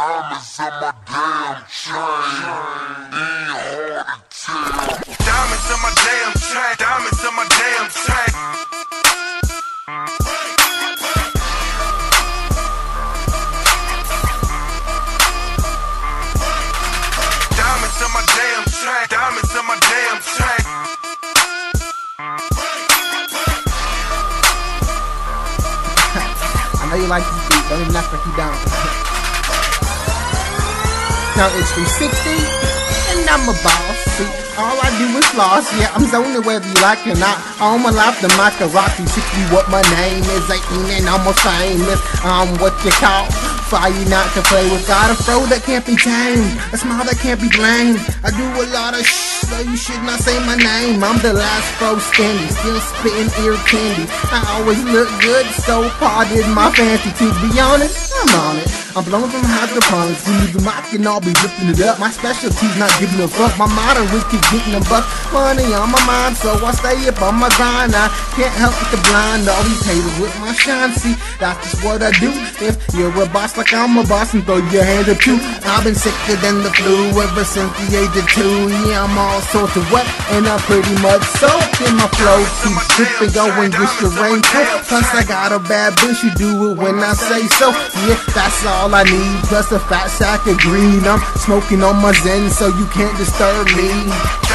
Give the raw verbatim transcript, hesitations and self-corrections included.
Diamonds in my damn chain, ain't hard to tell. Diamonds in my damn chain, diamonds in my damn chain. Diamonds in my damn chain, diamonds in my damn chain. I know you like this beat, don't even act like you don't. Now it's three sixty, and I'm a boss. See, all I do is floss. Yeah, I'm zoning whether you like it or not. All my life, the mic a rock three sixty. What my name is, eighteen and almost famous. I'm what you call fire not to play with. Got a throw that can't be tamed, a smile that can't be blamed. I do a lot of shh, so you should not say my name. I'm the last pro standing, still spitting ear candy. I always look good, so pardon my fancy. To be honest, I'm on it. I'm blowing from hydroponics. We use the mic and I'll be ripping it up. My specialty's not giving a fuck. My motto is keep getting them bucks. Money on my mind, so I stay up on my grind. I can't help but the blind. All these haters with my shine. See, that's just what I do. If you're a boss like I'm a boss, and throw your hand up too. I've been sicker than the flu ever since the age of two. Yeah, I'm all sorts of wet, and I'm pretty much soaked in my flow. Keep dripping, going with your raincoat. Plus I got a bad bitch, you do it when I say so. Yeah, that's all I need, plus a fat sack of green. I'm smoking on my Zen, so you can't disturb me.